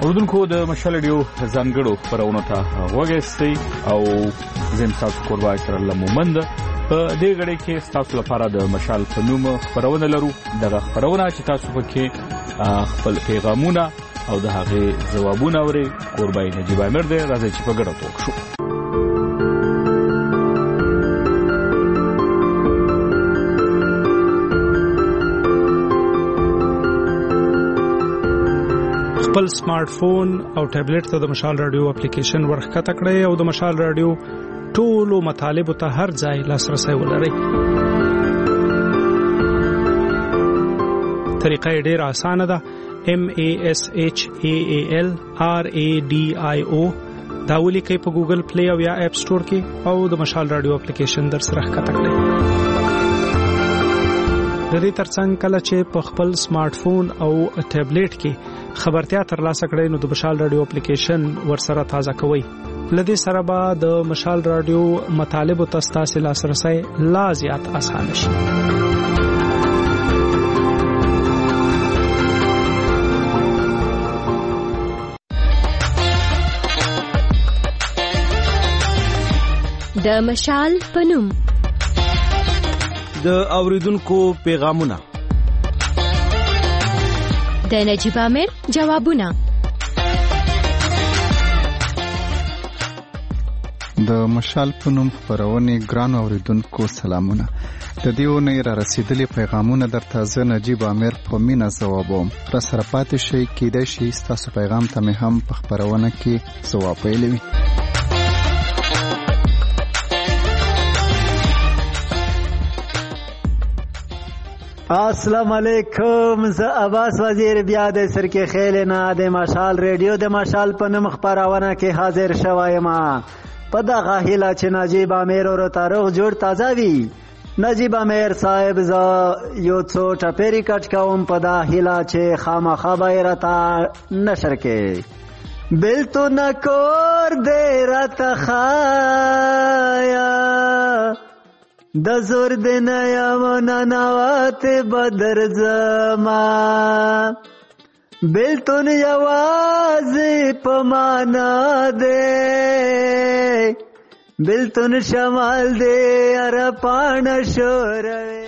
اردوونکو د مشال رادیو ځانګړو خبرونه ته وګورئ او زم تاسو کوربای سره لمومند په دې غړي کې تاسو لپاره د مشال په نوم خبرونه لرو دغه خبرونه چې تاسو پکې خپل پیغامونه او د هغه ځوابونه اوري کوربای نجيب امیر دې راځي چې په ګډه توک شو. خپل سمارټ فون او ټابلیټ ته د مشال رادیو اپلیکیشن ورخکته کړئ او د مشال رادیو ټولو مطالب ته هر ځای لاسرسي ولرئ. طریقه ډېره اسانه ده. MASHAAL RADIO دا ولیکئ په ګوګل پلی او یا اپ سٹور کې او د مشال رادیو اپلیکیشن در سره ښکته کړئ. د دې ترڅنګ کله چې په خپل سمارټ فون او ټابلیټ کې خبرتیا ترلاسه کړئ نو د مشال رادیو اپلیکیشن ورسره تازه کوئ. لدې سره به د مشال رادیو مطالب او تاسو لاسرسي لا زیات اسانه شي. د مشال پنوم د اوریدونکو پیغامونه د نجيب امیر جوابونه د مشال پنوم خبرونه ګران اوریدونکو سلامونه. د دیونه را رسیدلې پیغامونه درته ز نجيب امیر په مینا ځوابوم. را سره پاتې شي کېدای شي تاسو پیغام ته هم په خبرونه کې ځواب ویلوي. السلام علیکم. زه عباس وزیر بیا د سرکې خیل نه د مشال ریډیو د مشال په نوم خبرونه کې حاضر شوایم. په دغه هیله چې نجيب امیر ورو تاریخ جوړ تازه وي. نجيب امیر صاحب ز یو څو ټپری کټ کوم په دا هیله چې خامخا بیرته نشر کې بلتو نکور دې راته خایا د زور دنه یمن نوات بدر زما بلتون یوازی پمانا دے بلتون شمال دے ارپان شوروے.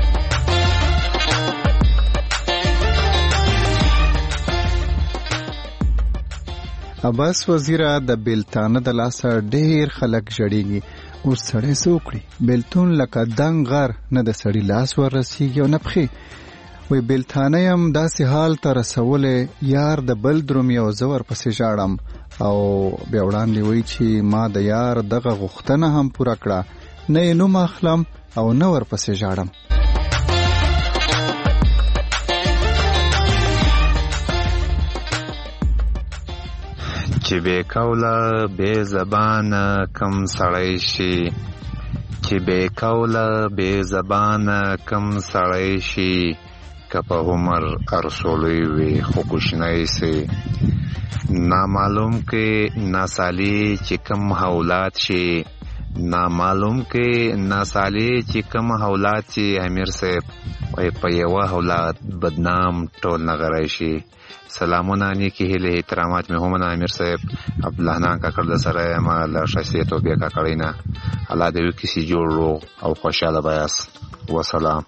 عباس وزیره د بلتانه د لاسه ډیر خلک جړیږي. او سړی سوکړي بلتون لکه دنګ غر نه د سړی لاس ورسیږي او نه پخې. وی بلتانه یم داسې حال ته رسولې یار د بل درومي او زه ورپسې ژاړم او بیا وړاندې وایي چې ما د یار دغه غوښتنه هم پوره کړه نه یې نوم اخلم او نه ورپسې ژاړم. چې بے کوله بے زبان کم سړی شي چې بے کوله بے زبان کم سړی شي که په عمر ارسولوی وي خو کوشنی سي نامعلوم کې ناسالی چې کم حولات شي نامعلوم کې ناسالی چې کم حولات شي امیر صاحب وای په یو حولات بدنام ټول نغری شي. سلامونه نیکی هیله احترامات مې هم امیر صاحب عبدالله نان کاکړ د سره ما له شخصیت او بیا کاکړینا الله دې کسی جوړ او خوشاله بیاس وسلام.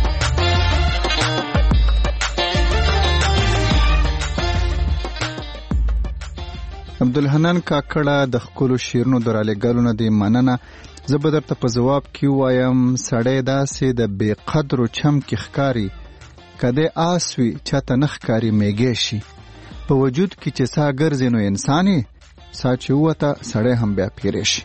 عبدالحنان کاکړه د خپل شیرونو دراله ګالونه دی مننه. زه به درته په جواب کې وایم سړی داسې د بے قدر چم کې ښکاری کده آسوي چاته نخکاری میږي شي په وجود کې چې سا ګرځي نو انساني سا چې وته سړی هم بیا پیری شي.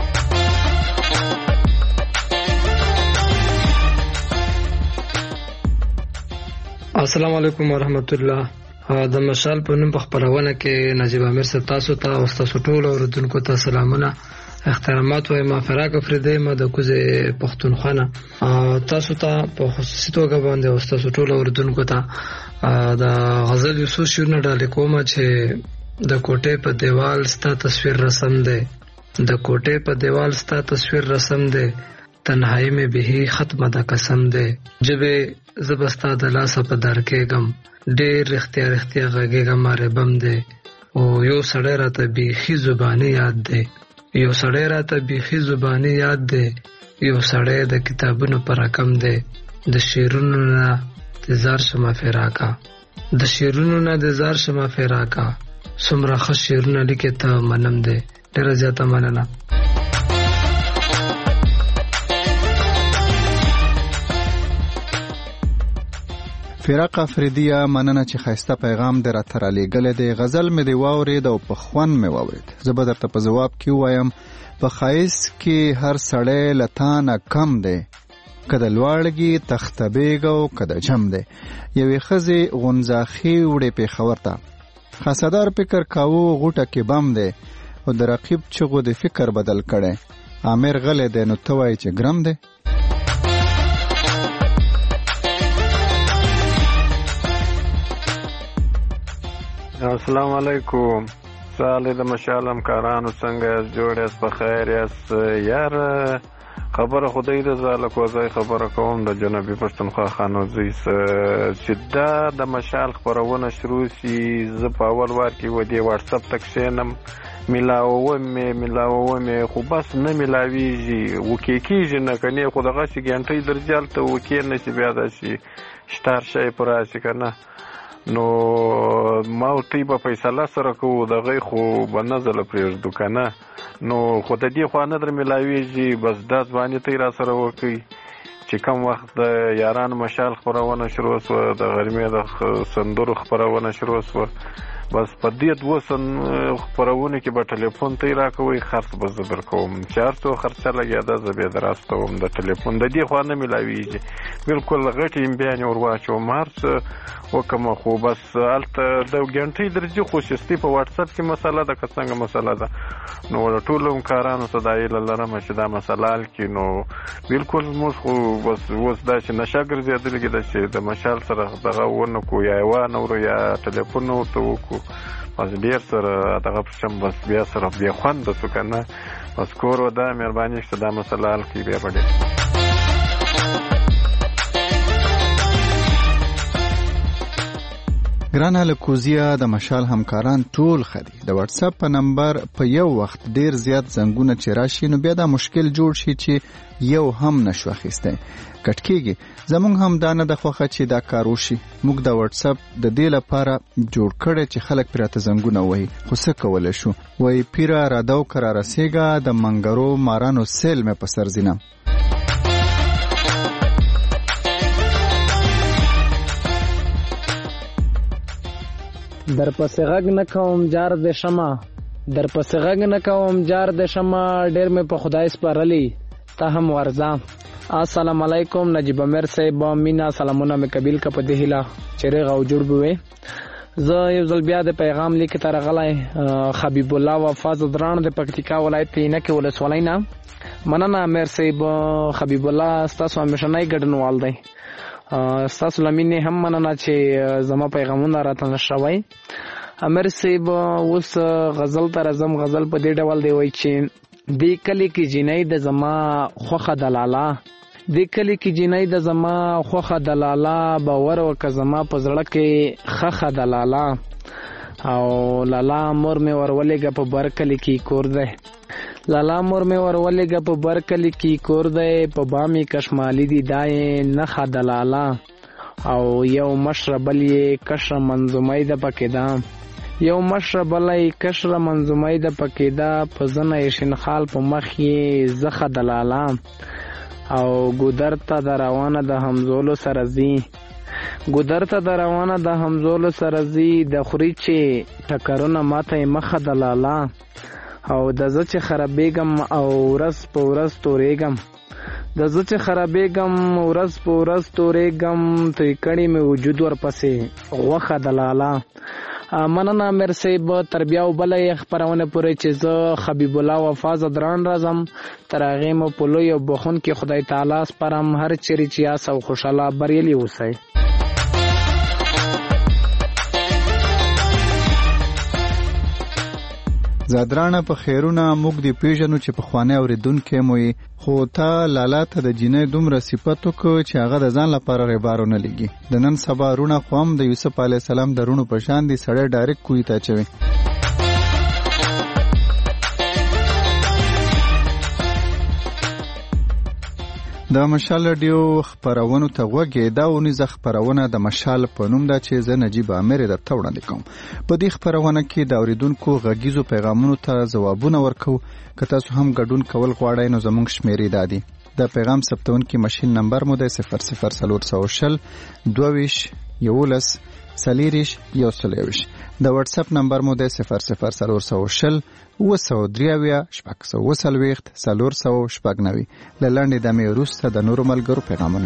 السلام علیکم ورحمت الله. د مشال په نوم په خبرونه کې نجيب امیر صاحب تاسو ته او تاسو ټول اوریدونکو ته سلامونه احترامات وایم. فراق افریدی ما د کوزه پښتونخوا تاسو ته په خصوصي توګه باندې او تاسو ټول اوریدونکو ته د غزل یوسف شورنه ډالې کوم چې د کوټې په دیوال ستا تصویر رسم دی د کوټې په دیوال ستا تصویر رسم دی تنهایی میں به ختم دا قسم دی جبه زبستا د لاس په در کېګم ډېر رښتیا غږېګم ماره بم دی او یو سړی راته بیخي زبانه یاد دی، یو سړی راته بیخي زبانه یاد دی، یو سړی د کتابونو پر رقم دی، د شعرونو نه د زار شمه فراقا، د شعرونو نه د زار شمه فراقا، څومره ښه شعرونه لیکې ته منم دی. ډېره زیاته مننه. فراق افریدیه مننه چې ښایسته پیغام دې راته رالیږلی دی. غزل مې دې واورېد او په خوند مې واورېد. زه به درته په ځواب کې ووایم په ښایست کې هر سړی له تا نه کم دی، که د لواړګي تخته بیګ او که د جم دی. یوې ښځې غونځاخې وړې پېښور ته، خاصدار فکر کاوه غوټه کې بم دی، او د رقیب چغو د فکر بدل کړی. عامر غلی دی نو ته وایې چې ګرم دی. السلام علیکم. سالی د مشال همکارانو څنګه یاست؟ جوړ یاست؟ په خیر یاست؟ یار خبره خدای د زاله کوزای خبره کوم د جنوبي پښتونخوا خانوزي چې دا د مشال خبرونه شروع سي. زه په اول وار کې و دې واتس اپ تک شینم ملاومه خو بس نه ملاویږي وکیږي نه کني خو دغه شي ګنټي درجال ته وکی نه شي بیا دا شي شتار شي پراسي کنه. نو ما ورته په فیصله سره کوو دغه خو بنزل پرېږدو کنه. نو خو د دې خوا نه در ملاویږي بس دا ځواني ته را سره وکړي چې کم وخت د یارانو مشال خپرونه شروع سوه، د غرمې د سندرو خپرونه شروع سوه. بس په دې دوه خپرونه کې به ټلیفون ته یې راکوئ، خرڅ به زه درکوم، چې هر څو خرچه لګېده زه بیا دراستوم د ټلیفون. د دې خوا نه ملاویږي بلکل غټې امبیانې ور واچوم هر څه وکړم. خو بس هلته د ګنټۍ درځي خصوصي په واټساپ کې مسله ده که څنګه مسله ده. نو د ټولو همکارانو ته دا هیله لرم چې دا مسله حل کړي. نو بلکل موږ خو بس اوس دا چې نشه ګرځېدلې ده چې د مشال سره دغه ونه کړو یا یې وانهورو یا ټلیفون نه ورته وکړو، بس ډېر سره دغه پشم بس بیا سره بیا خوند شو که نه. بس کور و دا مهرباني شته دا مسله حل کړي بیا به ډېر. ګرانه له کوزیه د مشال همکاران ټول ښه دي. د واتساپ په نمبر په یو وخت ډیر زیات زنګونه چې راشي نو بیا دا مشکل جوړ شي چې یو هم نشو اخیستی کټ کېږي. زمونږ هم دا نه د خوښه چې دا کار وشي. موږ د واتساپ د دې لپاره جوړ کړی چې خلک پرې راته زنګونه وهي، خو څه کولی شو. وایي پیره رادو که را رسېږه د منګرو مارانو سیل مې په سر ځینم. در پس غږ نه کوم جار د شمه، در پس غږ نه کوم جار د شمه، ډېر مې په خدای سپارلی ته هم ورځه. السلام علیکم نجیب امیر صاحب، مینا سلامونه مې قبیل که په دې هیله چې ریغ او جوړ بوې. زه یو ځل بیا د پیغام لیک ته راغلی حبیب الله وفا زدران د پکتیکا ولایت پینکې ولسوالۍ نه. مننه امیر صاحب. حبیب الله ستاسو همیشنی ګډونوال دی، ستاسو لمینې هم مننه چې زما پیغامونه راته نشوي. امیر صاحب اوس غزل ته راځم. غزل په دې ډول دی وایي چې دې کلي کې جینۍ د زما خوښه د لالا، دې کلي کې جینۍ د زما خوښه د لالا، باور وکړه زما په زړه کې خخه د لالا. او لالا مور مې ورولېږه په بر کلي کې کور دی، لالا مور مې ورولېږه په بر کلي کې کور دی، په بامې کشمالي دي دا یې نښه د لالا. او یو مشره بل یې کشره منظومۍ ده پکې ده، یو مشره بل یې کشره منظومۍ ده پکې ده، په زنه یې شینخال په مخ یې زخه د لالا. او ګودر ته د روانه د همزولو سره ځي، ګودر ته د روانه د همزولو سره ځي، د خوري چې ټکرونه ماته یې مخه د لالا. او د زه چې خرابېږم او ورځ په ورځ تورېږم، د زه چې خرابېږم ورځ په ورځ تورېږم، توی کړی مې وجود ورپسې غوښه د لالا. مننه امیر صاحب. تر بیا او بله یې خپرونه پورې چې زه حبیب الله وفا زدران راځم، تر هغې مو په لوی او بخونکي خدای تعالی سپارم. هر چیرې چې یاست او خوشحاله بریالي اوسئ. زادرانه په خیرونه موږ دی پیژنو چې په خوانه اوریدونکو مو خو تا لالا ته د جینې دومره صفت وکړو چې هغه د ځان لپاره ربارونه لګي. د نن سبا رونه خوام د یوسف علی السلام درونو په شان دي، سړی ډایرکټ کوی ته چوي. د مشال رادیو خبرونو ته وګورئ. دا ونیزه خبرونه د مشال په نوم ده چې زه نجیب امیر درته وړاندې کوم. په دې خبرونه کې د اوریدونکو غږیزو پیغامونو ته ځوابونه ورکو. که تاسو هم ګډون کول غواړئ نو زموږ شمیرې دا دي. د پیغام ثبتونکي ماشین نمبر مو د 0040 22 11 سلیریش یو سلیوش. د واتس اپ نمبر مو د 0040 203 شپږ سلور سو شپږ نوي. لاندې د مې وروسته د نورو ملګرو پیغامونه.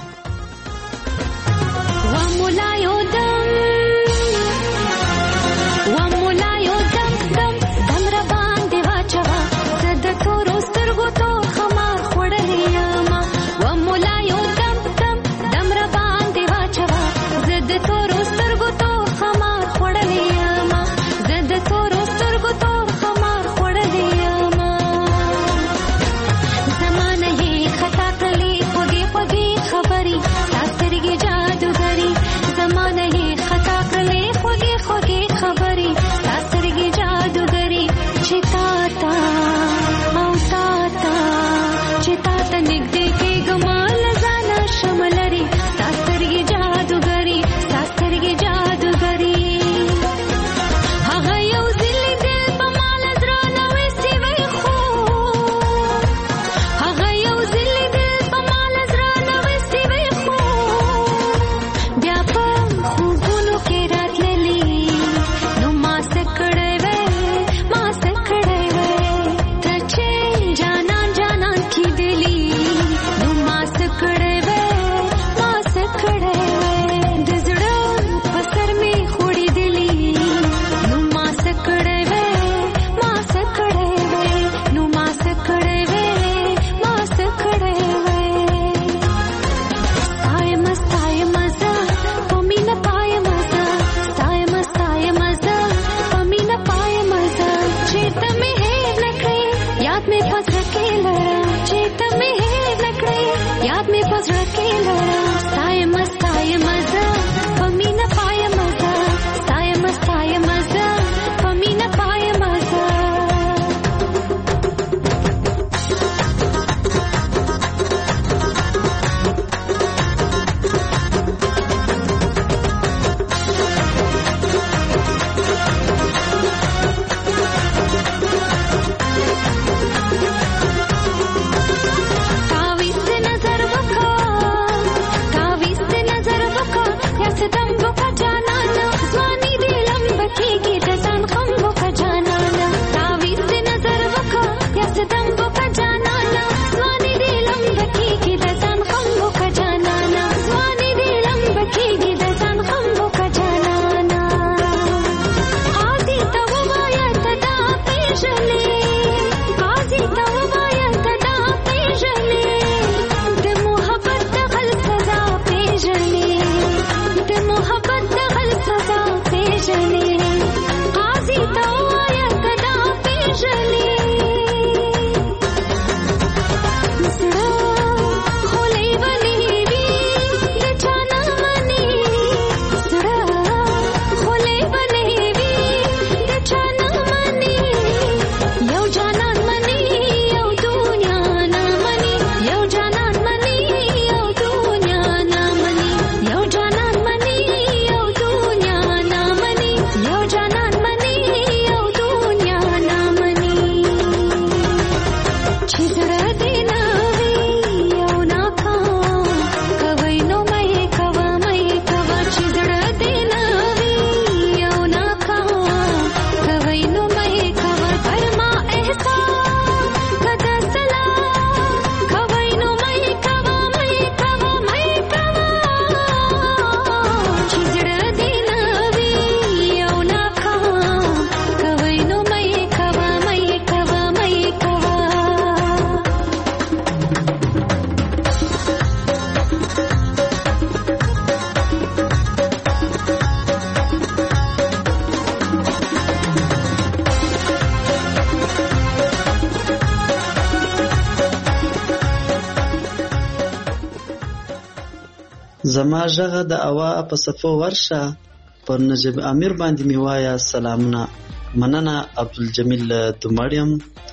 زما ژغه د اوا په صفو ورشه پر نجیب امیر باندې میوایا سلامونه. مننه عبدالجمیل دمړیم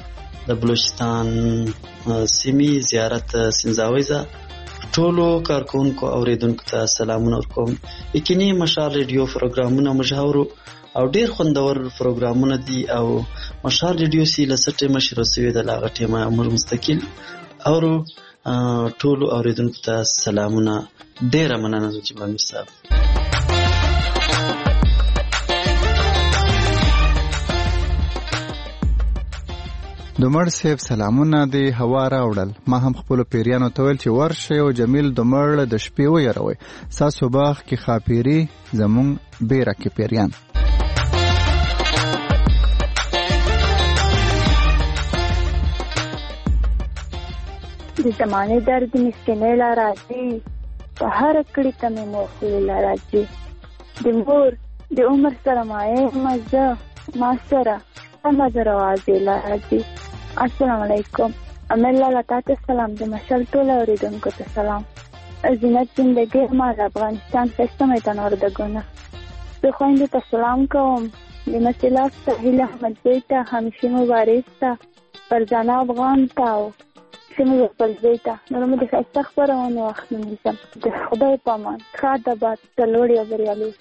د بلوچستان سیمې زیارت سنځاویزه ټولو کارکونکو اوریدونکو ته سلامونه ورکوم. یقیني مشال ریډیو پروګرامونه مشهور او ډیر خوندور پروګرامونه دي او مشال ریډیو سی لسټه مشهور سوی د لاغه ټیمه امر مستقل او ټولو اوریدونکو ته سلامونه. ډیر مننه چې باندې صاحب. دومړ صاحب سلامونه دی هوا راوړل. ما هم خپل پیریانو ته ویل چې ورشه او جمیل دومړ د شپې ويروي ساسو باغ کې خاپيري زمون بیره کې پیریان. د زمانه درد مسکینه لا راځي په هر کړي ته مې موصل لا راځي د مور د عمر سره مزه ما سره مزه راځي لا راځي. السلام علیکم. املا لاتات سلام د مشال ټول اوریدونکو ته سلام. زینت زندگی ما د افغانستان خسته میدان وردګونه زه خويندې ته سلام کوم. د مسلا سهیل احمد بیت همیشه مبارک تا فرزانه افغان تاو شنو خپل بیت نو موږ د استغفارونه وخت نیسم. د خدای پامان خاطر باد تلوړی او بریالي.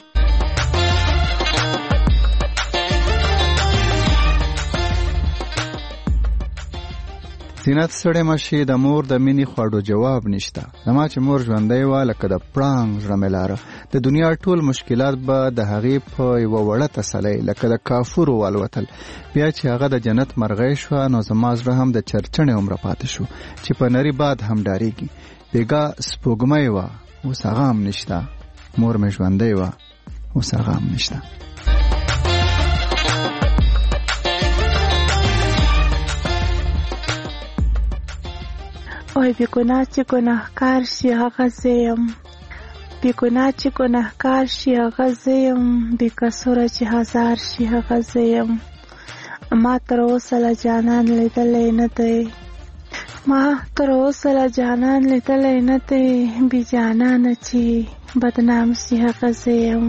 زینت سړی مشي د مور د مینې خواړو جواب نشته. زما چې مور ژوندۍ وه لکه د پړانګ زړه مې لاره. د دنیا ټول مشکلات به د هغې په یوه وړه تسلی لکه د کافورو والوتل. بیا چې هغه د جنت مرغۍ شوه نو زما زړه هم د چرچڼې عمره پاتې شو چې په نري باد هم ډارېږي. بېګا سپوږمۍ وه اوس هغه هم نشته. مور مې ژوندۍ وه اوس هغه هم نشته. اوی بیگناه چې گناهکار شي هغه زیم، بیگناه چې گناهکار شي هغه زیم، بی قصوره چې هزار شي هغه زیم. ما تر اوسه له جانان لیدلی نه دی، ما تر اوسه له جانان لیدلی نه دی، بی جانانه چې بدنام شي هغه زیم.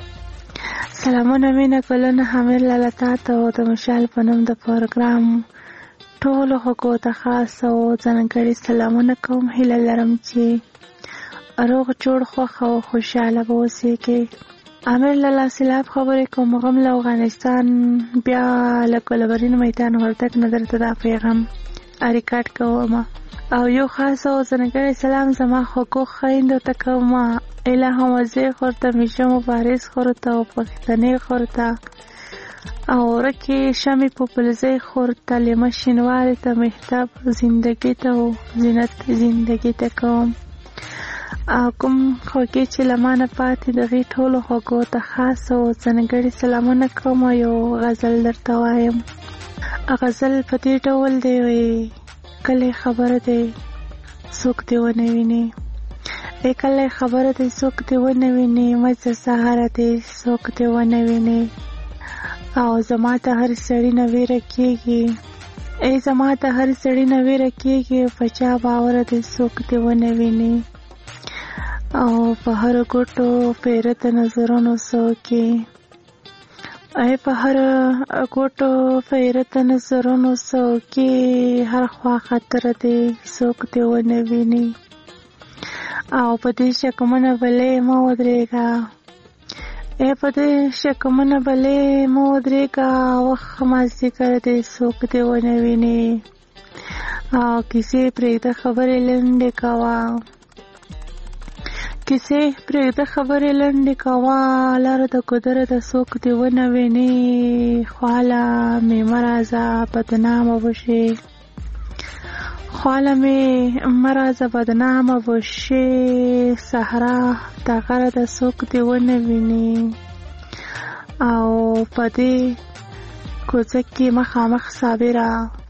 سلامونه مینه ګلونه حامد لاله تا ته او د مشال په نوم د پروګرام ټولو خلکو ته خاص او ځانګړي سلامونه کوم. هیله لرم چې روغ جوړ خوښ او خوشحاله به اوسئ. عامر لاله سیلاب خبرې کوم. غم له افغانستان بیا له کلبرین میدان وردګ نه درته دا پیغام ریکارډ کوم او یو خاص او ځانګړي سلام زما خوږو خویندو ته کوم. الهام وزیر خورته میشه مبارز خورته او پښتنې خورته او رکی شمی پوپلزی خورته لیمه شنواری ته محتاب زندگی ته و زینت زندگی ته کوم. کوم خوږې چې لمانه پاتې دغې ټولو خوږو ته خاص او ځانګړي سلامونه کوم. یو غزل درته وایم. غزل په دې ډول دی وی کله خبره دی څوک دی ونه ویني، کله خبره دی څوک دی ونه ویني، مزه سهاره دی څوک دی ونه ویني. او زما ته هر سړی نه ویره کېږي، زما ته هر سړی نه ویره کېږي، په چا باور دی څوک دی ونه ویني. او په هر ګوټو پیرت نظرونو څوکې، په هر ګوټو پیرت نظرونو څوکې، هر خوا خطر دی څوک دی ونه ویني. او په دې شکمنه بلې مه ودرېږه، په دې شکمنه بلې مه ودرېږه، وخت مازدیګر دی څوک دی ونه ویني. او کیسې پرېږده خبرې لنډې کوه، کیسې پرېږده خبرې لنډې کوه، لاره د ګودره د څوک دی ونه ویني. خواله مې مه راځه بدنامه وشي، خواله مې مه راځه بدنامه وشي، صحرا د غره د څوک دی ونه ویني. او په دې کوڅه کې مخامخ صابره،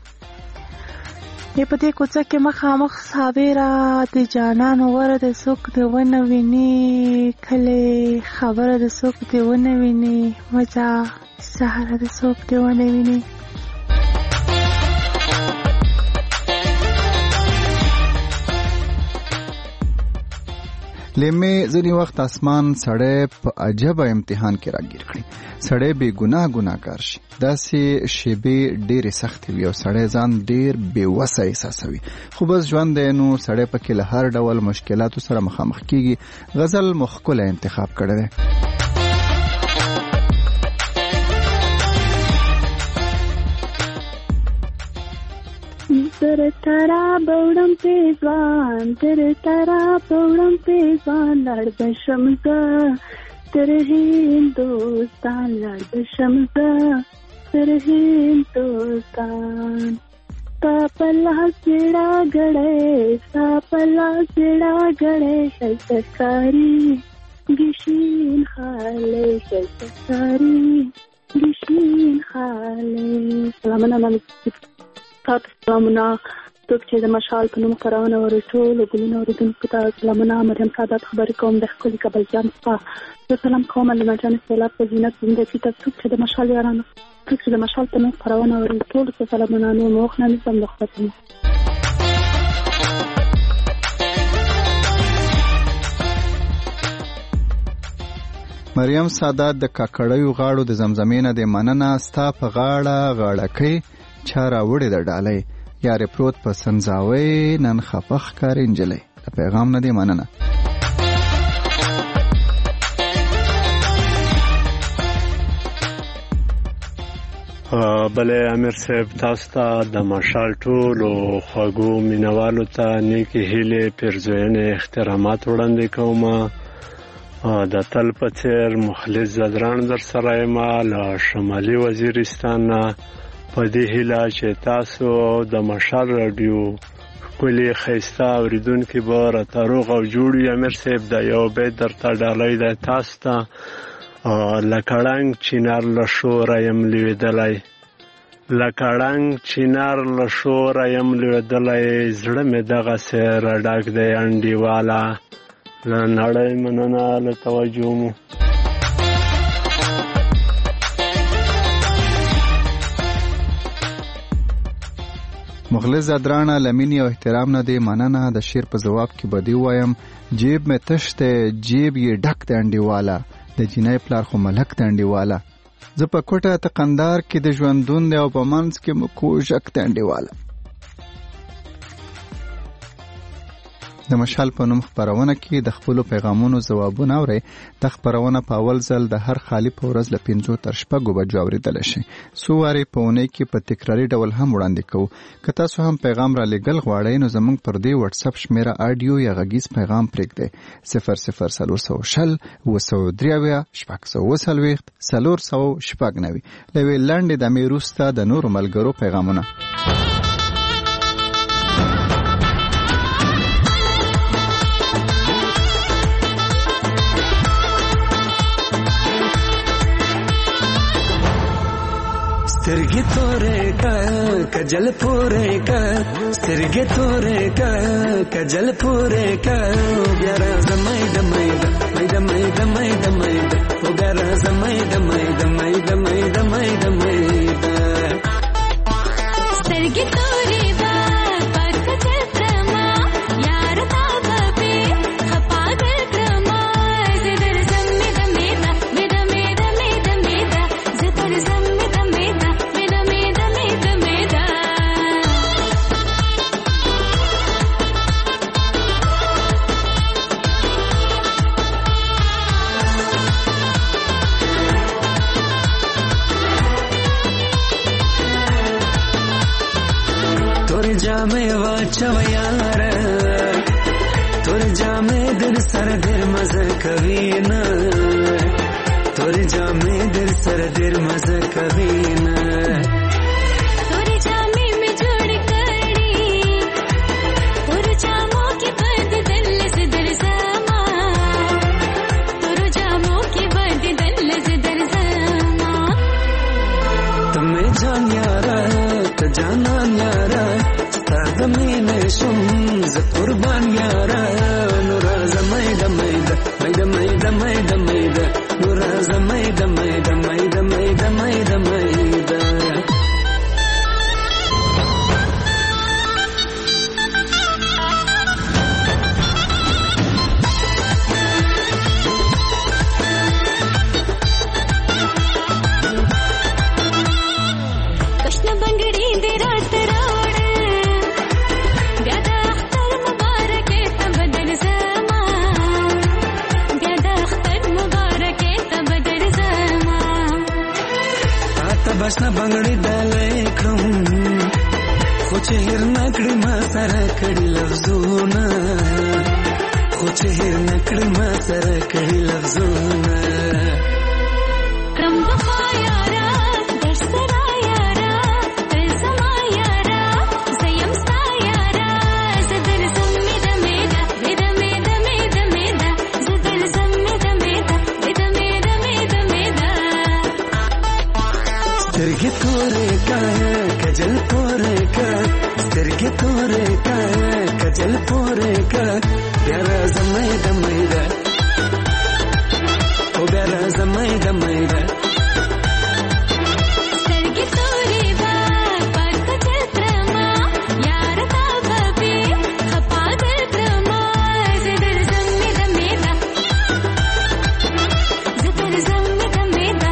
په دې کوڅه کې مخامخ صابره، د جانانو وره د څوک دی ونه ویني. کله خبره د څوک دی ونه ویني، مزه صحرا د څوک دی ونه ویني. لمه ځنی وخت اسمان سړی په عجب امتحان کې راګیر کړي. سړی بے ګناهګار شي. داسې شیبې ډېرې سختې وي او سړی ځان ډېر بې وسه احساسوي. خو بس ژوند دی نو سړی پکې له هر ډول مشکلاتو سره مخامخ کیږي. غزل مو ښکلی انتخاب کړی دی. تر ترا بوړم پیزوان تر ترا بوړم پیزوان لړ بشم زه تر هندوستان لړ بشم زه تر هندوستان پاپلا سیڑا گڑے پاپلا سیڑا گڑے شلتکاری گشین خاله شلتکاری گشین خاله. سلامونه تاسو سلامونه څوک چې د مشال په نوم خپرونه وري ټول ګلونه اوریدونکو ته سلامونه. مریم سعادت خبرې کوم د ښکلي کابل جان څخه. زه سلام کوم له مجانې سیلاب په زینت زندګي ته څوک چې د مشال یارانو څوک چې د مشال په نوم خپرونه وري ټول ته سلامونه. نو موخ نه نسم د خپرونه. مریم سعادت د کاکړیو غاړو د زمزمې نه د مننه ستا په غاړه غاړکۍ چا راوړې د ډالۍ یارې پروت په سنځاوۍ نن خفه ښکارې نجلۍ. د پیغام نه دی مننه. بله امیر صاحب تاسو ته د مشال ټولو خوږو مینوالو ته نیکې هیلې پیرزوینې احترامات وړاندې کوم. د تل په څېر مخلص زدران در سره یم له شمالي وزیرستان نه. په دې هیله چې تاسو د مشال راډیو ښکلي ښایسته اورېدونکي به راته روغ او جوړ وي. امیر صاحب د یو بیت درته ډالۍ دی تاسو ته. لکه ړنګ چینار له شوره یم لوېدلی لکه ړنګ چینار له شوره یم لوېدلی زړه مې دغسې راډک دی انډیواله. له نړۍ مننه له توجه مو. مخلص زدرانه لمینی او احترام نه دی مننه. د شیر په جواب کې بدی وایم جیب مې تشته جیب یې ډک د انډیواله د جنای پلار خو ملک د انډیواله. زه په کوټه ته قندار کې د ژوندون دی او په منځ کې مو کوژک د انډیواله. د مشال په نوم خپرونه کې د خپلو پیغامونو ځوابونه اورئ. د خپرونه په اول ځل د هر خالی په ورځ له 5 تر 6 بجو اورېدلی شي. څو وارې په اونۍ کې په تکراري ډول هم وړاندې کوو. که تاسو هم پیغام را لیږل غواړئ نو زموږ پر دې واتساپ شمیره آډیو یا غږیز پیغام پرېږدئ 00420 223 640 490. له یوې لنډې دمې وروسته د نورو ملګرو پیغامونه. سترګې تورې کا کجل پورې کا سترګې تورې کا کجل پورې کا بیا راځه مې د مې د مې د مې د مې د مې د او بیا راځه مې د مې د مې د مې د مې د مې د سترګې تورې با پر کجل کرما یار تا به خپاګل کرما زدر زم مې د مې د مې د مې د مې د مې د زدر زم जामे वाचव यार तोर जामे दिल सर दिल मजे कभी न तोर जामे दिल सर दिल मजे कभी न तोर जामे में जोड़ कड़ी तोर जामों की बंद दिल से दिल समा तोर जामों की बंद दिल से दिल समा तुम्हें जान यारा तो जाना यारा دمینه شم ز قربان یارا نور زمای د مې د مې د مې د مې د مې د نور زمای د مې د مې د مې د مې د مې د نه بنگړي ډالې کړم خو چې هر نکړې ما سره کړي لفظونه خو چې هر نکړې ما سره کړي لفظونه کم دفا یارا در سرا یارا تل زما یارا زیم ستا یارا زدر زمید میدا میدا میدا میدا میدا زدر زمید میدا میدا میدا میدا میدا سترګې تورې کا کجل پورې کا سترګې تورې کا کجل پورې کا بیا راځه میدا میدا او بیا راځه میدا میدا سترګې تورې با پاک کجل ترما یار تا ببي خپا در ترما زدر زمید میدا زدر زمید میدا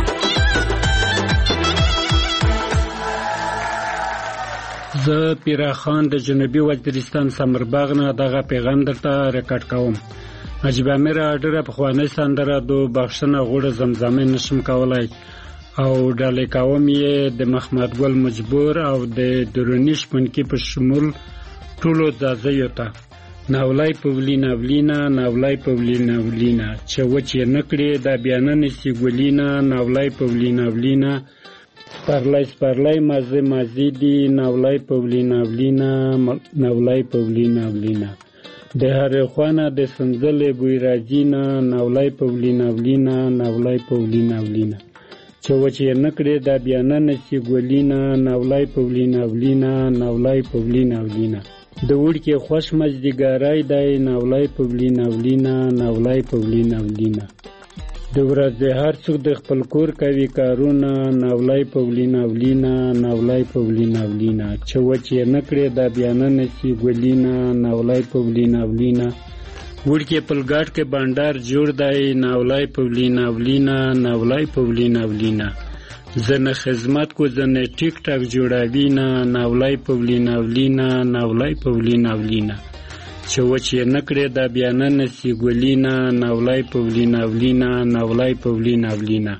زه پیرا خان د جنوبي وزیرستان سمرباغ نه دغه پیغام درته ریکارډ کوم. عجیب امیر ډېره پخوانۍ سندره دو بخښنه غوړه زمزمه نشم کولای او ډالې کوم یې د محمد ګل مجبور او د درونی شپونکي په شمول ټولو ځایو ته ناولای پولینا ولینا ناولای پولینا ولینا چې وچ یې نکړي دا بیاننه سی ګولینا ناولای پولینا ولینا سپرلای سپرلای مازه مازه دی ناولای پولینا ولینا ناولای پولینا ولینا د هر خوانه د سنځلې بوی راځینا ناولای پولینا ولینا ناولای پولینا ولینا چې وچ یې نکړي دا بیاننه سی ګولینا ناولای پولینا ولینا ناولای پولینا ولینا د وړکې خوش مزدګارای دی ناولای پولینا ولینا ناولای پولینا ولینا د ورځې هر څوک د خپل کور کوي کارونه ناولای پولینا ولینا ناولای پولینا ولینا چې وچ یې نکړي دا بیاننه سی ګولینا ناولای پولینا ولینا وړکې پلګاټ کې بانډار جوړ دی ناولای پولینا ولینا ناولای پولینا ولینا زنه خدمت کو زنه ټیک ټاک جوړاوی نه ناولای پولینا ولینا ناولای پولینا ولینا چې وچ یې نکړي دا بیاننه سی ګولینا ناولای پولینا ولینا ناولای پولینا ولینا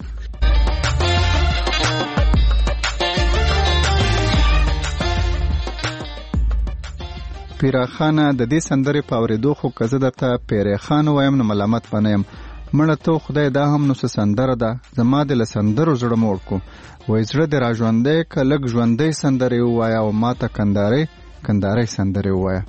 پیراخانه د دې سندرې په اورېدو خو که زه درته پیری خان وایم نو ملامت به نه یم مړه تو خدای دا هم نو څه سندره ده زما د له سندرو زړه موړ کو وایي زړه دې را ژوندی که لږ ژوندی سندرې ووایه او ما ته کندارۍ سندرې ووایه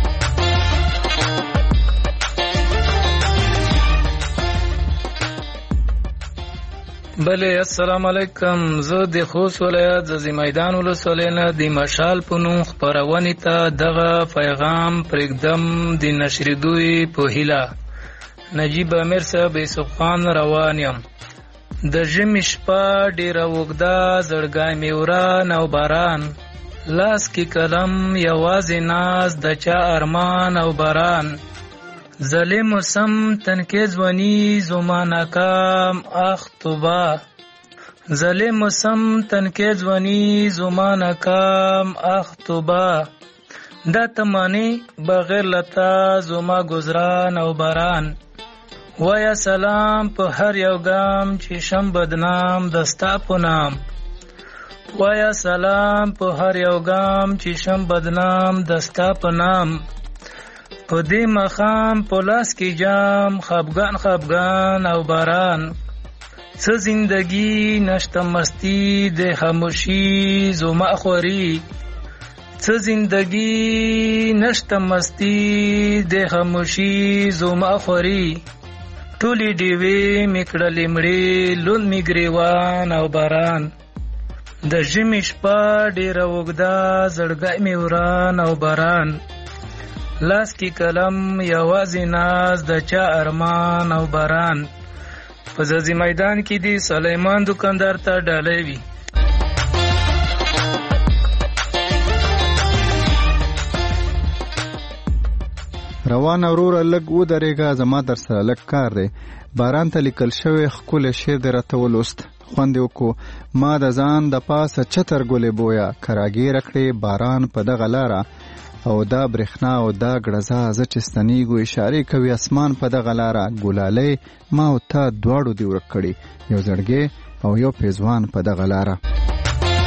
بله السلام علیکم زه د خوست ولایت ځاځي میدان ولسوالۍ نه د مشال په نوم خپرونې ته دغه پیغام پرېږدم د نشریدو یې په هیله نجیب امیر صاحب یوسف خان روان یم د ژمي شپه ډېره اوږده زړګی مې وران او باران لاس کې قلم یوازې ناز د چا ارمان او باران ظلم سم تنکې ځواني زما ناکام اخ توبه ظلم سم تنکې ځواني زما ناکام اخ توبه دا تمانی بغیر لتا زما گزران او باران وایا سلام په هر یو ګام چې شم بدنام دستا په نام وایا سلام په هر یو ګام چې شم بدنام دستا په نام په دې مخام په لاس کې جام خفګان او باران څه زندگی نشته مستی د خاموشي زما خوري څه زندگی نشته مستی د خاموشي زما خوري ټولې ډیوې میکړلې مړې لون می ګریوان او باران د ژمي شپه ډېره اوږده زړګی مې وران او باران لاس کې قلم یوازې ناز د چا ارمان او باران په ځاځي میدان کې دی سلیمان دکاندار ته ډالۍ وي روان اورور لګ و درېګه زما در سره لګ کار دی باران ته لیکل شوی ښکلی شعر دې راته ولوست خوند یې وکړو ما د ځان د پاسه چتر ګلې بویه که راګیره کړې باران په دغه لاره او دا برېښنا او دا ګړزه زه چې ستنیږو اشارې کوي اسمان په دغه لاره ګلالۍ ما او تا دواړو دې ورک کړي یو زړګی او یو پیزوان په دغه لاره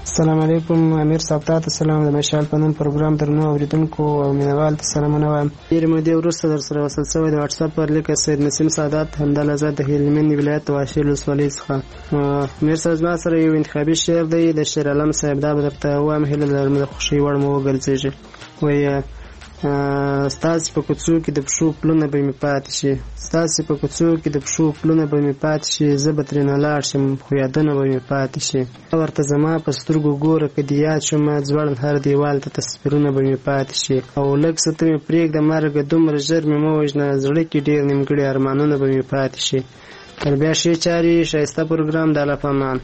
السلام علیکم. امیر صاحب ته سلام. د مشال په نوم پروګرام درنو اوریدونکو او مینوال ته سلامونه وایم. ډېرې مودې وروسته در سره وصل شوی د واټس اپ پر لیک سید نسیم سعادت همدال آزاد د هلمند ولایت واشیر ولسوالۍ څخه. امیر صاحب زما سره یو انتخابي شعر دی د شیر عالم صاحب. دا به درته وایم، هیله لرم د خوښۍ وړ مو وګرځېږي. وایي ستاسې په کوڅو کې د پښو پلونه به مې پاتې شي، ستاسې په کوڅو کې د پښو پلونه به مې پاتې شي، زه به ترېنه لاړ شم خو یادونه به مې پاتې شي. ورته زما په سترګو ګوره که دې یاد شم، ځوړل هر دیوال ته تصویرونه به مې پاتې شي. او لږ څه ته مې پرېږده مرګه، دومره ژر مې مه وژنه، زړه کې ډېر نیمګړي ارمانونه به مې پاتې شي. تر بیا ښې چارې، ښایسته پروګرام، د الله په امان.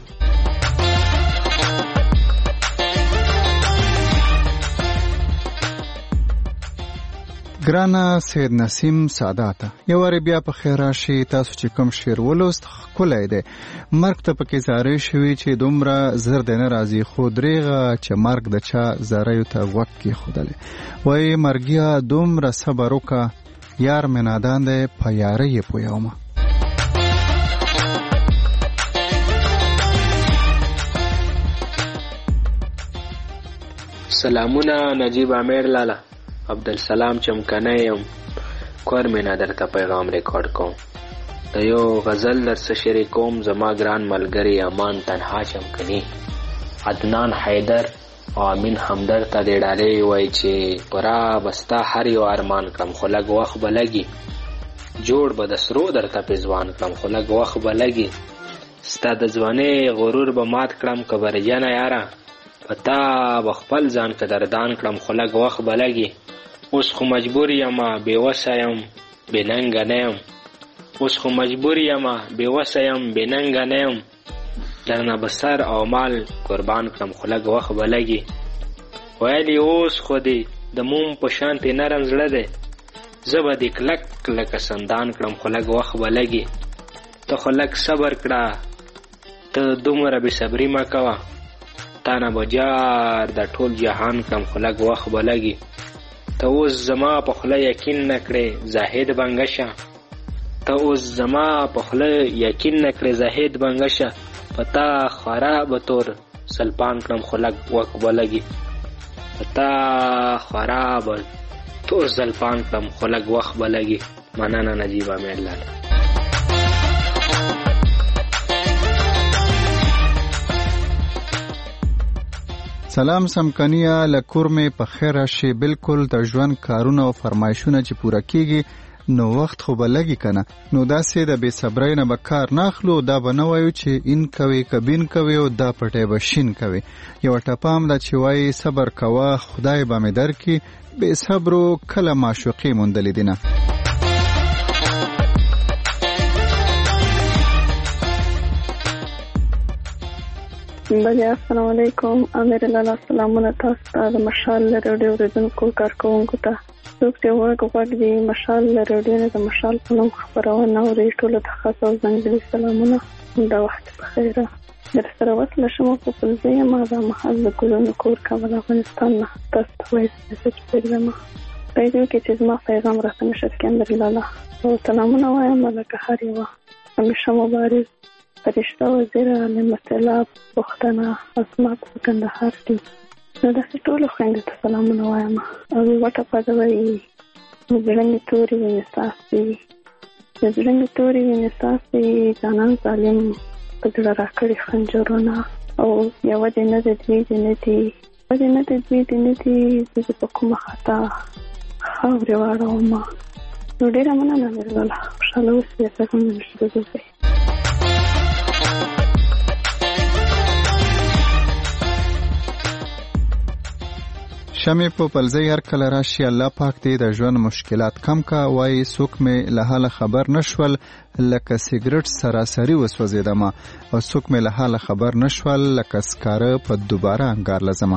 ګرانه سید نسیم سادات، یو وارې بیا په خیر راشي. تاسو چې کوم شعر ولوست ښکلی دی. مرګ ته پکې زارۍ شوي چې دومره زر دی نه راځي، خو درېغه چې مرګ د چا زاریو ته غوږ کېښودلی. وایي مرګیه دومره صبر وکړه، یار مې نادان دی په یارۍ یې پویومه. سلامونه نجیب امیر لالا، عبدالسلام چمکنه یم، کور مینا درته پیغام ریکارډ کوم. د یو غزل درڅه شریکوم، زما ګران ملګری امان تنها چمکنی. عدنان حیدر او امین همدرد ته دې ډالۍ وایي چې پورا بستا هر یو ارمان کړم، خو لږ وخت به لګي. جوړ به د سرو درته پېزوان کړم، خو لږ وخت به لګي. ستا د ځوانۍ غرور به مات کړم، که برجنه یاره په تا به خپل ځان قدردان کړم، خو لږ وخت به لګي. اوس خو مجبور یمه بېوسه یم بېننګه نه یم، اوس خو مجبور یمه بېوسه یم بېننګه نه یم. درنه به سر او مال قربان کړم، خو لږ وخت به لګي. ویلې اوس خو دې د موم په شانتې نرم زړه دی، زه به دې کلک لکه سندان کړم، خو لږ وخت به لګي. ته خو لږ صبر کړه، ته دومره بې صبري مه کوه، تا نه به جار د ټول جهان کړم، خو لږ وخت به لګي. ته اوس زما په خوله یقین نه کړې زاهد بنګه شه، ته اوس زما په خوله یقین نه کړې زاهد بنګه شه. په تا خورا به تور سلپان کړم، خو لږ وخت به لګي. په تا خورا به تور سلپان کړم، خو لږ وخت به لګي. مننه نجیب امیر لالا. سلام سمکنیه، لکور مې په خیر راشي. بالکل د ژوند کارونه او فرمایشونه چې پوره کیږي نو وخت خو به لګي کنه. نو داسې د بې صبرۍ نه به کار نه اخلو، دا به نه وایو چې این کوي کبین کوي او دا پټی به شین کوي. یو ټپام ده چې وایي صبر کوه خدای به مې درکړي، بې صبرو کله معشوقې موندلې دي نه. بله السلام علیکم. امیر لالا سلامونه تاسو ته، د مشال رادیو اوریدونکو کارکوونکو ته. څوک چې غوږ دی مشال رادیو نه د مشال په نوم خپرونه اوري، ټولو ته خاص او ځانګړي سلامونه. د وخت په خیره در سره وصله شم په پلزه یم، دا مهال د ګلونو کور کابل افغانستان نه تاسو ته وایي میسج پرېږدم. راډیو کې چې زما پیغام راته نشر کړي امیر لالا او سلامونه وایم. لکه هر یوه همیشه مبارز فرشته وزیر نعمت الله پښتنه اسمت کندهار دی. نو داسې ټولو خویندو ته سلامونه وایم. او وټه پده وایي زړه مې تورې وینې ستاسې، د زړه مې تورې وینې ستاسې، جانان ظالم په زړه راکړي خنجرونه. او یوه دې نه د دوی دې نه دي، یوه دې نه د دوی دې نه دي، زه په کومه خطا خاورې واړومه. نو ډېره مننه امیر لالا، خوشحاله اوسئ. پیغام مې نشته دوزئ. شمې په پلزۍ هر کله راشي، الله پاک دې د ژوند مشکلات کم کا. وایي څوک مې له حاله خبر نشول، لکه سیګرټ سراسري وسوځېدمه، او څوک مې له حاله خبر نشول، لکه سکاره په دوباره انګار لزمه.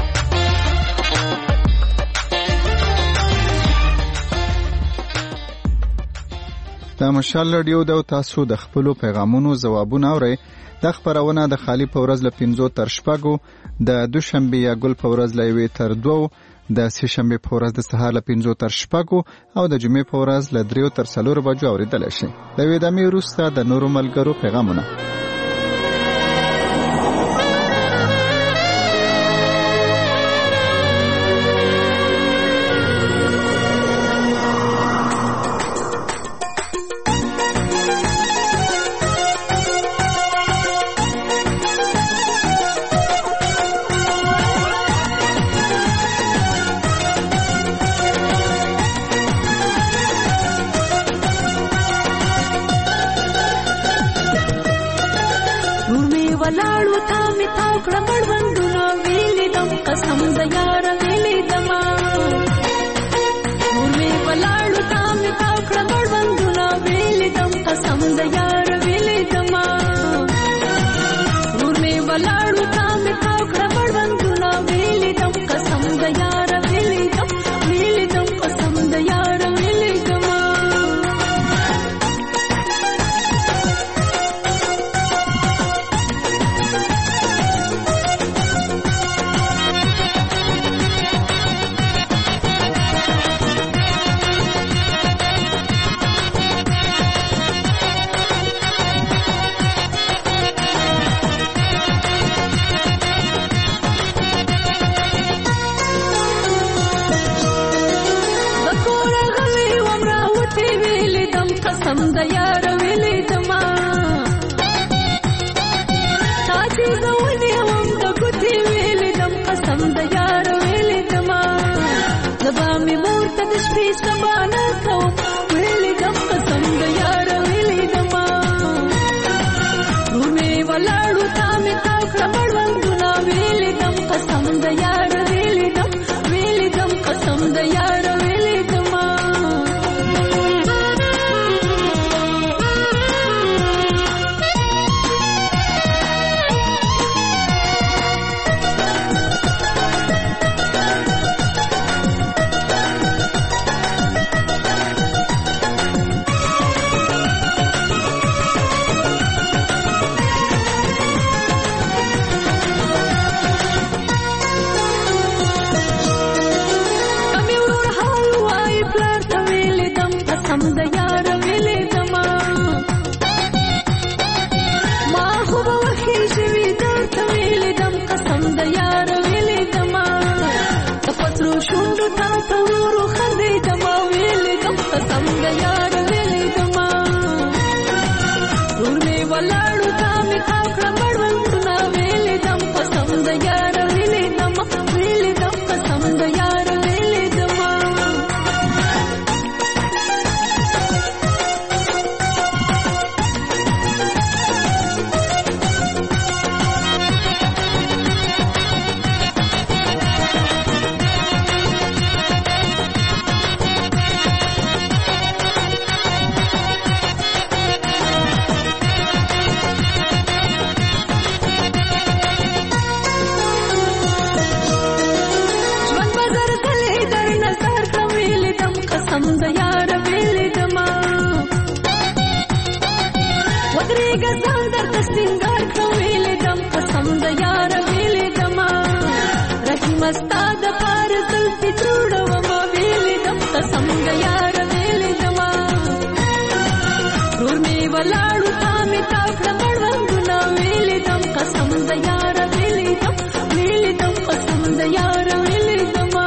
د مشال رادیو د تاسو د خپلو پیغامونو ځوابونه اورئ. د خبرونه د خالی په ورځ له 5 تر 6، د دوشنبه یا ګل په ورځ له 1 تر 2، د سه شنبه په ورځ د سهار له 5 تر 6 او د جمعې په ورځ له 3 تر 4 بجو اوریدل شي. د وېدامي روستا د نورو ملګرو پیغامونه. کړه مړوندونه ویلې دم قسم د یار ویلې دما نور مې ولاړو تا مې تاو کړه مړوندونه ویلې دم قسم د یار ویلې دما نور مې ولاړو تا مې تاو کړه مړوندونه ویلې دم قسم د یار ویلې دم قسم د یار ویلې دما قسم د یار ویلې دما تاسو زولې هم د ګوتې ویلې دم قسم د یار ویلې دما زبا مې مور ته د شپې سبا نه کوم ویلې دم قسم د یار ویلې دما نور مې ولاړو تا مې تاو کړه مړوندونه ویلې دم قسم د یار ویلې دم قسم د یار ویلې دما قسم د یار ویلې دما ما خو به وخی شوي درته ویلې دم قسم د یار ویلې دما د پترو شونډو تا ته ورو خندېدما ویلې دم قسم د یار ویلې دما نور مې ولاړو تا مې تاو کړه مړوندونه ویلې دم قسم د یار ویلې دم قسم د یار ویلې دما قسم د یار ویلې دما ودرېږه ځان درته سینګار کړه ویلې دم قسم د یار ویلې دما رحیمه ستا دپاره زلفې جوړومه ویلې دم قسم د یار ویلې دما ورور مې ولاړو تا مې تاو کړه مړوندونه ویلې دم قسم د یار ویلې دم قسم د یار ویلې دما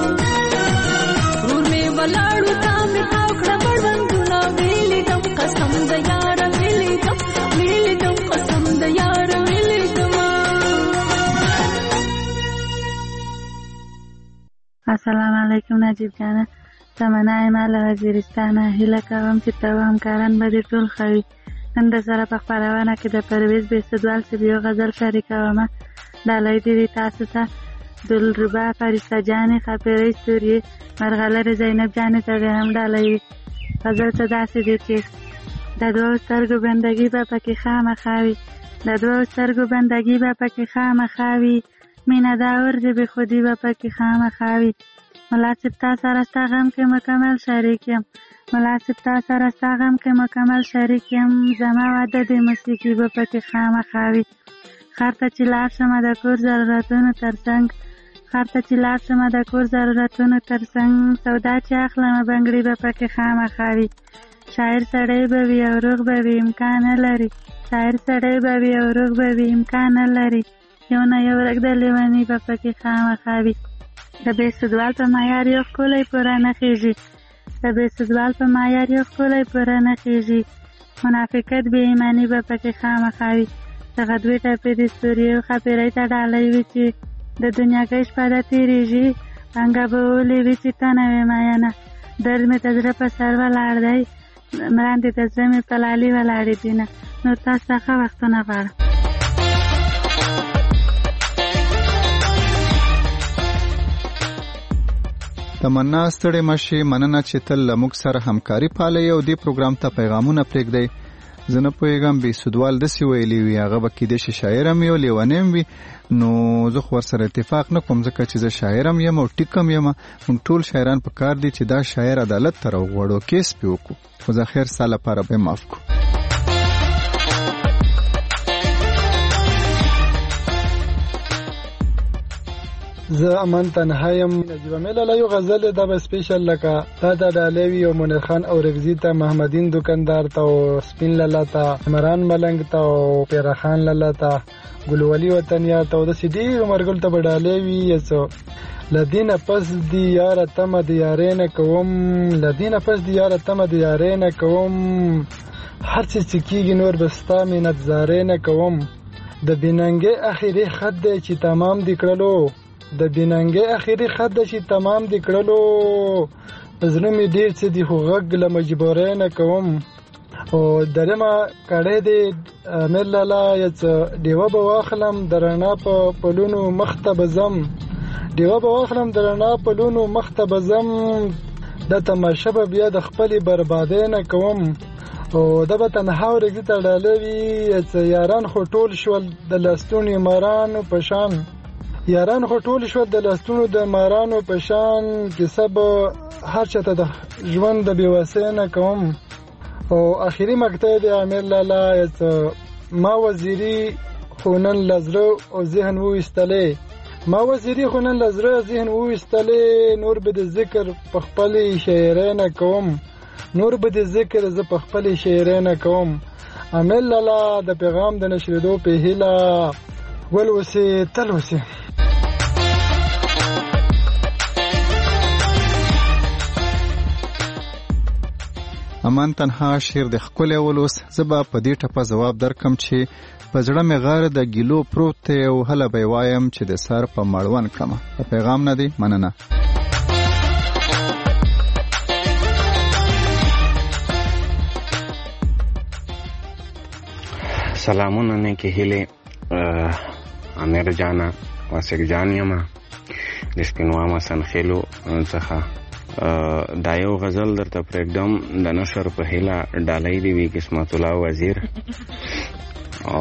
ولاړو تا مې تاو کړه مړوندونه ویلې دم قسم د یار ویلې دم قسم د یار ویلې دما السلام علیکم نجیب جانه تمنا یم له وزیرستانه هیله کوم چې ته همکاران به دې ټول ښه وي نن درسره په خپرونه کې د پرویز بېستدوال صاحب یو غزل شریکومه ډالۍ دې وي تاسو ته دلربا فرشته جانې خاپیرۍ ستوري مرغلرې زینب جانې ته دې هم ډالۍ وي غزل ته داسې دی چې د دوو سترګو بندګي به پکې خامخا وي د دوو سترګو بندګي به پکې خامخا وي مینه دا ورځې بې خودي به پکې خامخا وي ملا صاحب تا سره ستا غم کې مکمل شریک یم ملا صاحب تا سره ستا غم کې مکمل شریک یم زما واده د موسیقي به پکې خامخا وي ښار ته چې لاړ شمه د کور ضرورتونو تر څنګ ښار ته چې لاړ شمه د کور ضرورتونو تر څنګ سودا چې اخلمه بنګړي به پکې خامخا وي شاعر سړی به وي او روغ به وي امکان نه لري شاعر سړی به وي او روغ به وي امکان نه لري یو نه یو ورک د لیوني به پکې خامخا وي د بېستدوال په معیار یو ښکلی پوره نه خیږي د بېستدوال په معیار یو ښکلی پوره نه خیږي منافقت بې ایماني به پکې خامخا وي څخه دوې ټپې د ستوري او ښاپېرۍ ته ډالۍ وي چې د دنیاګۍ شپه ده تېرېږي پانګه به ولې وي چې ته نه وې مینه درد مې د زړه په سر ولاړ دی مراندې د زړه مې په لالي ولاړې دینه نو تاسو ته ښه وختونه غواړم تمنا ستړې مشي مننه چې تل موږ سره همکاري پالي او دې پروګرام ته پیغامونه پرېږدي. زه نه پوهېږم بې سودوال داسې ویلي وي هغه به کیدای شي شاعر هم وي او لیونی هم وي، نو زه خو ورسره اتفاق نه کوم ځکه چې زه شاعر هم یم او ټیک هم یم. موږ ټول شاعران په کار دي چې دا شاعر عدالت ته راوغواړو، کیس پې وکړو، خو زه خیر ستا لپاره به یې معاف کړو. زه امان تنها یم. نجیب امیر یو غزل دا به سپیشل لکه دا د ډالوي او منیر خان او رغزی ته، محمدین دکاندار ته او سپین لالا ته، عمران ملنګ ته او پیرا خان لالا ته، ګلولی وطنیار ته او د سیدی عمرګل ته بډالوي یسو لدینه پس دی یاره تمه د یارې نه کوم، لدینه پس دی یاره تمه د یارې نه کوم، هر څه چې کیږي نور بستا مینت زارې نه کوم، د بیننګې اخیری خط دی چې تمام دی کړلو، د بیننګې اخیری خط دی چې تمام دی کړلو، زړه مې ډېر څه دی خو غږ له مجبورۍ نه کوم. او درېمه کړی دی امیر لالا یې څه ډیوه به واخلم د رڼا په پلونو مخ ته به ځم، ډیوه به واخلم د رڼا پلونو مخ ته به ځم، د تماشه به بیا د خپلې بربادۍ نه کوم. او دا به تنها ورګي ته ډالوي یاران خو ټول شول د لستونو مارانو په شان، یاران خو ټول شول د لستونو د مارانو په شان، کیسه به هر چاته د ژوند د بېوسۍ نه کوم. او اخري مقطع د امیر لالا ما وزیري خو نن له زړه او ذهن وویستلې، ما وزیري خو نن له زړه ذهن وویستلې، نور به د ذکر په خپلې شاعرۍ نه کوم، نور به د ذکر زه په خپلې شاعرۍ نه کوم. امیر لالا د پیغام د نشریدو په هیله ول اوسې تل اوسې. امان تنها شعر د ښکلی ولوس. زه به په دې ټپه ځواب درکم چې په زړه مې غار د ګیلو پروت دی او هله به یې وایم چې د سر په مړوند کړمه. د پیغام نه دی مننه. سلامونه نیکې هیلې امیر جانا واسق جان یمه د سپینوامه سنخیلو څخه. دا یو غزل درته پرېږدم د نشر په هیله ډالۍ دی وي قسمت الله وزیر او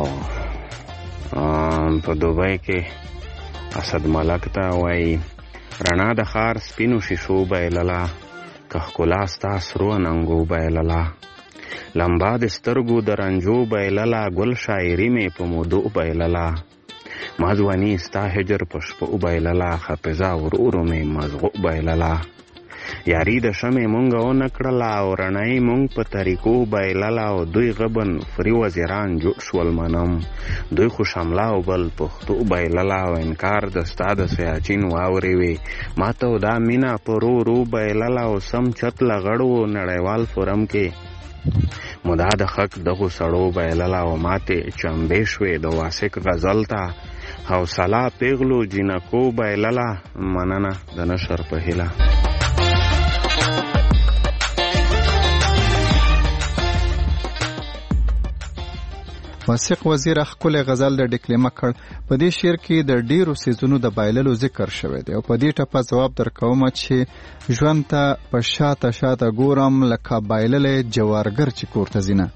په دوبۍ کې اسد ملک ته وایي رڼا د ښار سپینو شیشو بایلله که ښکلا ستا سرو اننګو بایلله لمبا د سترګو د رنجو بایلله ګل شاعري مې په مودو بایلله ما ځواني ستا هجر په شپو بایلله حافظه ورو ورو مې مزغو بایلله یاری د شمې مونږ ونه کړله او رڼایي مونږ په طریقو بایلله او دوی غبن فري وزیران جوړ شول منم دوی خو شمله او بل پښتو بایلله او انکار د ستا د سیاچین واورې وې ما ته دا مینه په رو رو بایلله او سم چت لغړو نړیوال فورم کې مدا د حق دغو سړو بایلله او ماته چمبې شوې د واسق غزل ته حوصله پیغلو جنکو بایلله. مننه د نشر په هیله. واسق وزیر ښکلی غزل د ډکلیمه کړ. په دې شعر کې د ډیرو سیزونو د بایللو ذکر شوی دی او په دې ټپه ځواب درکوم چې ژوند ته په شاته شاته ګورم لکه بایللی جوارګر چې کور ته ځینه.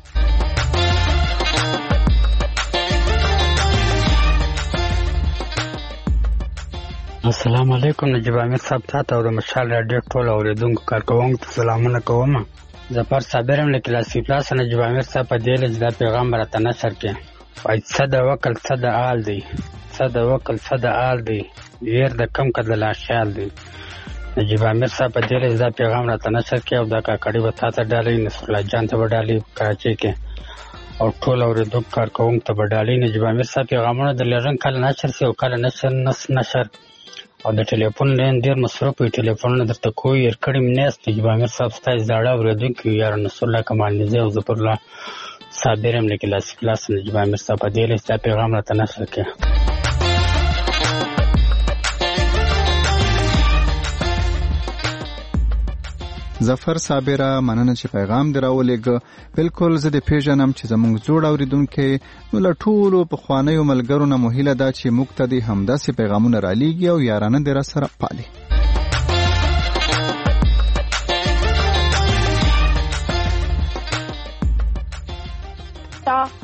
السلام علیکم. نجیب امیر صاحب تاته او د مشال راډیو ټول اوریدونکو کارکوونکو ته سلامونه کوم. ظفر صابر هم له کلاسي پلاس نجیب امیر صاحب په دې لږ دا پیغام راته نشر کړي وایي څه د وکل څه د آل دی څه د وکل څه د آل دی ویر د کم که د لاشیال دی. نجیب امیر صاحب په دې لږ دا پیغام راته نشر کړي او دا کاکړي به تا ته ډالۍ نصر الله جان ته به ډالۍ کراچۍ کې او ټول اورېدونکو کارکوونکو ته به ډالۍ. نجیب امیر صاحب پیغامونه د لرن کله نشر شي او کله نشر او د ټلیفون لین ډېر مصروف وي. ټلیفونونه درته کوی هېر کړي مې نیاست. نجیب امیر صاحب ستاسې زاړه اورېدونکي یار نصر الله کمال نظي او ظفر الله صابر هم له کلاسي کلاس نجیب امیر صاحب په دې لږ دا پیغام راته نشر کړي. ظفر صابره مننه چې پیغام دی راولېږه. بالکل زه دې پیژنم چې زموږ زوړ اورېدونکی نو له ټولو پخوانیو ملګرو نه مو هیله ده چې موږ ته دې همداسې پیغامونه رالیږي او یارانه دې راسره پالي.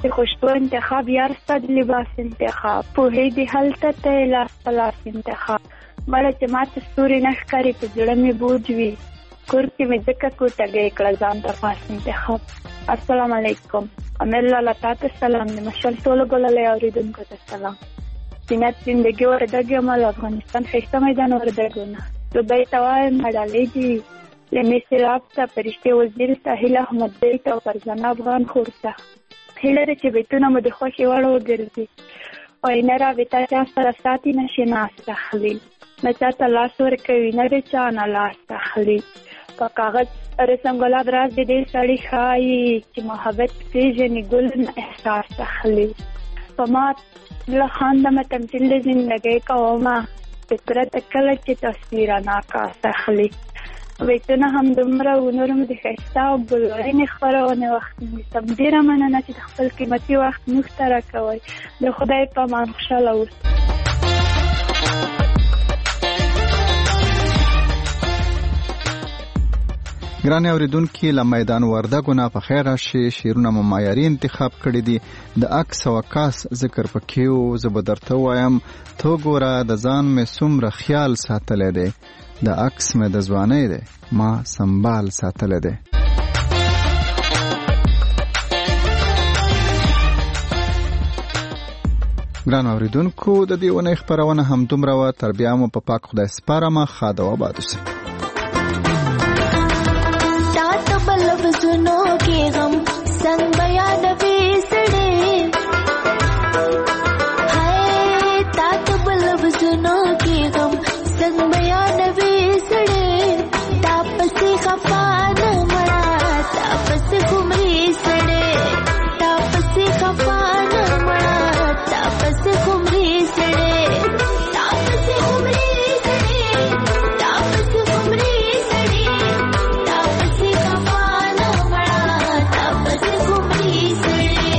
داسې خوشبو انتخاب یار ستا د لباس انتخاب پوهېږي هلته ته یې لاس په لاس انتخاب مړه چې ماته ستوري نه ښکاري په زړه مې بوج وي کور کې مې ځکه کوټګۍ کړه ځان ته خاص انتخاب. السلام علیکم. امیر لالا تا ته سلام د مشال ټولو ګلالۍ اورېدونکو ته سلام. زینت زندگی وردګ یم له افغانستان ښایسته میدان وردګونه دوبۍ ته وایم مډالۍ دي لمې سراب ته فرشتې وزیر ته هیله احمد دی ته او فرزانه افغان خور ته هیله ده چې بیتونه مو د خوښې وړ وګرځي او نه رابطه چا سره ساتي نشي ناست اخلي نه چاته لاس ورکوي نه د چا نه لاس اخلي په کاغذ رسم ګلاب راز د دې سړي ښایي چې محبت پېژني ګل نه احساس اخلي په ما له خاندمه تمثیل د زندګۍ کومه فطرت کله چې تصویر ناکاس اخلي بیتونه هم دومره ونور مو د ښایسته او ګلورینې خپرونې وخت نیسم ډېره مننه چې د خپل قیمتي وخت موږ ته راکوئ د خدای په امان خوشحاله اوسئ. ګرانې اورېدونکي له میدان وردګو نه په خیر راشي شعرونه مو معیاري انتخاب کړي دي د عکس او عکاس ذکر پکې و زه به درته ووایم تو ګوره د ځان مې څومره خیال ساتلی دی د عکس مې د ځوانۍ دی ما سنبال ساتلی دی. ګران اورېدونکو د دې اونۍ خپرونه همدومره وه تر بیا مو په پاک خدای سپارمه ښاد او آباد اوسئ. लफ्ज़ों के गम संग बयान बेसड़े हाय तातब लफ्ज़ों के गम संग बयान बेसड़े तापस खफान मरा तापस खुमरी सड़े तापस खफान मरा तापस खुमरी सड़े तापस खुमरी सड़े तापस खुमरी सड़े तापस खफान तापस खुमरी सड़े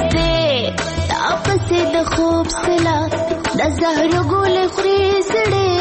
خوب سلا د زهر ګل خوري سړې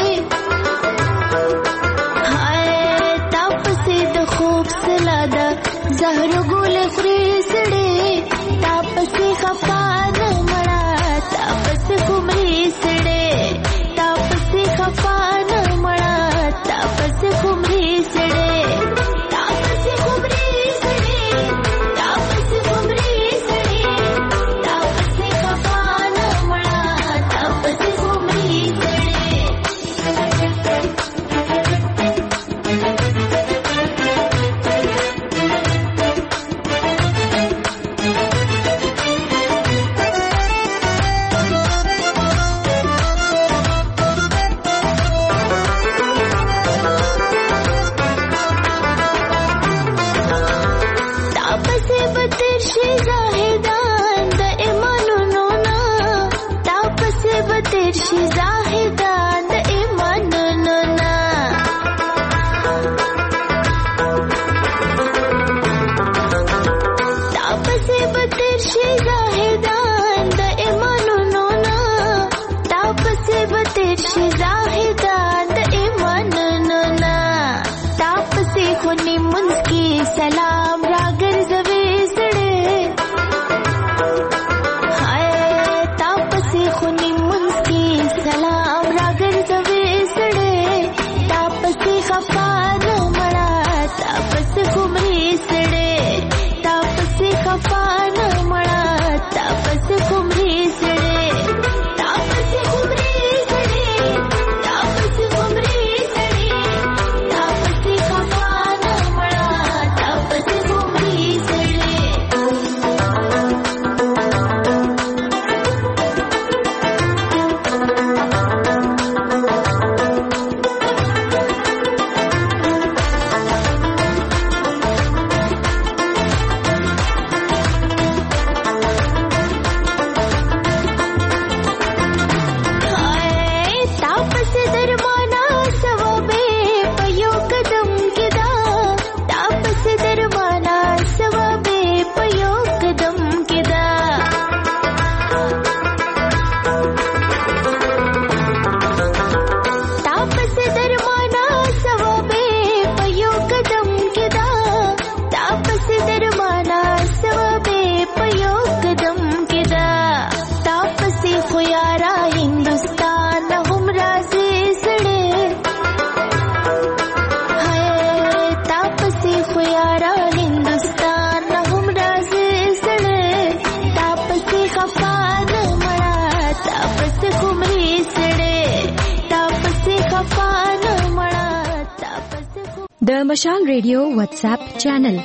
د مشال ریډیو واتس اپ چینل.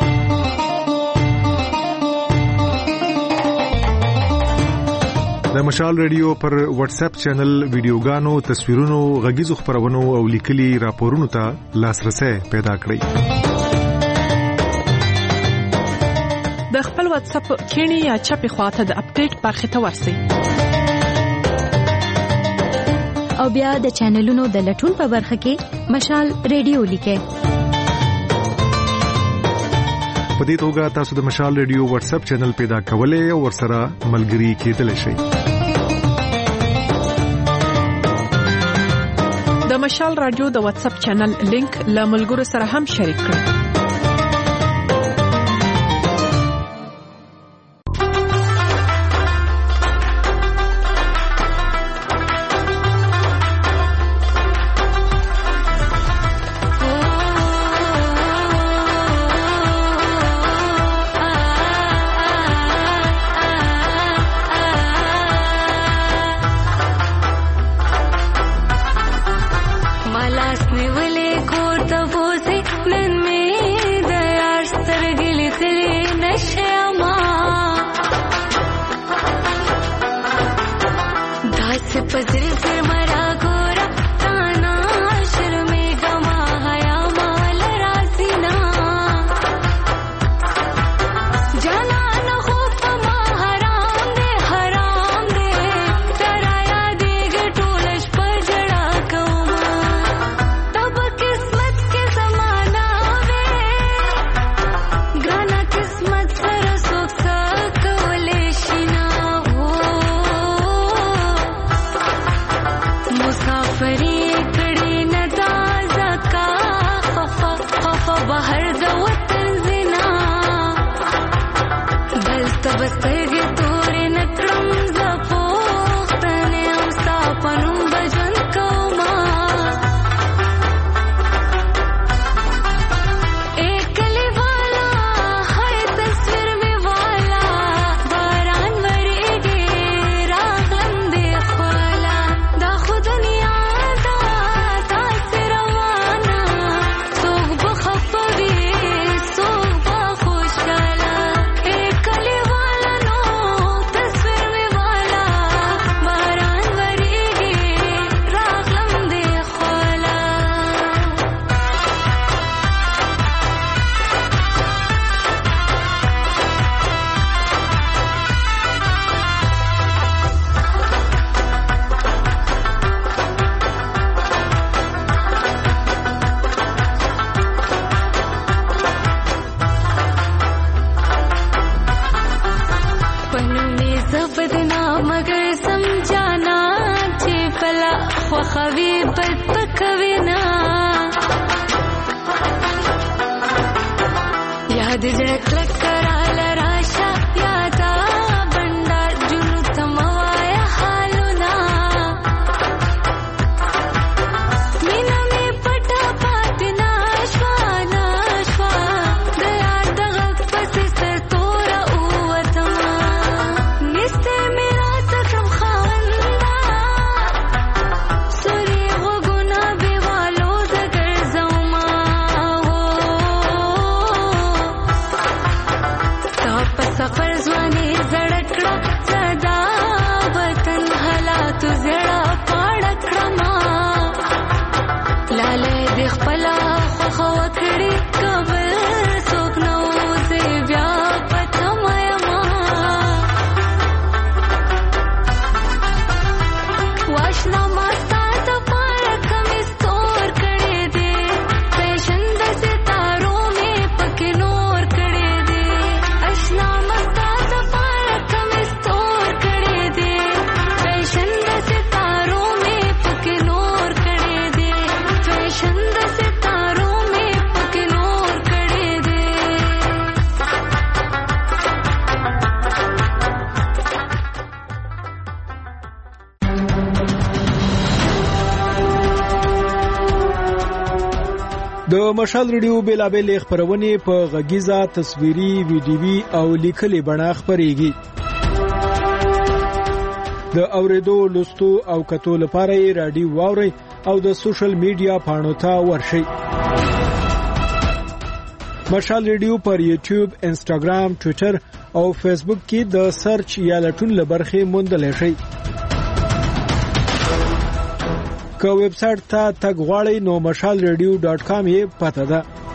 د مشال ریډیو پر واتس اپ چینل ویډیوګانو، تصویرونو، غږیزو خبرونو او لیکلي راپورونو ته لاسرسي پیدا کړئ. د خپل واتس اپ کینی یا چپی خواته د اپډیټ برخه ته ورسئ. او بیا د چینلونو د لټون په برخه کې مشال ریډیو لیکئ. په دې توګه تاسو د مشال ریډیو واتس اپ چینل پیدا کولای او ورسره ملګری کېدلی شئ. د مشال رادیو د واتس اپ چینل لینک له ملګرو سره هم شریک کړئ. د مشال ریډیو بیلابل خبرونه په غږیزه، تصویري، ویډیوي او لیکلي بڼه خبريږي. د اوریدو، لوستو او کتو لپاره رادیو واوري او د سوشل میډیا پاڼو ته ورشئ. مشال ریډیو پر یوټیوب، انسټاګرام، ټوئیټر او فیسبوک کې د سرچ یا لټون لبرخې موندلی شئ. که ویب سټ ته تګ غواړئ نو مشال ریډیو.com یې پته ده.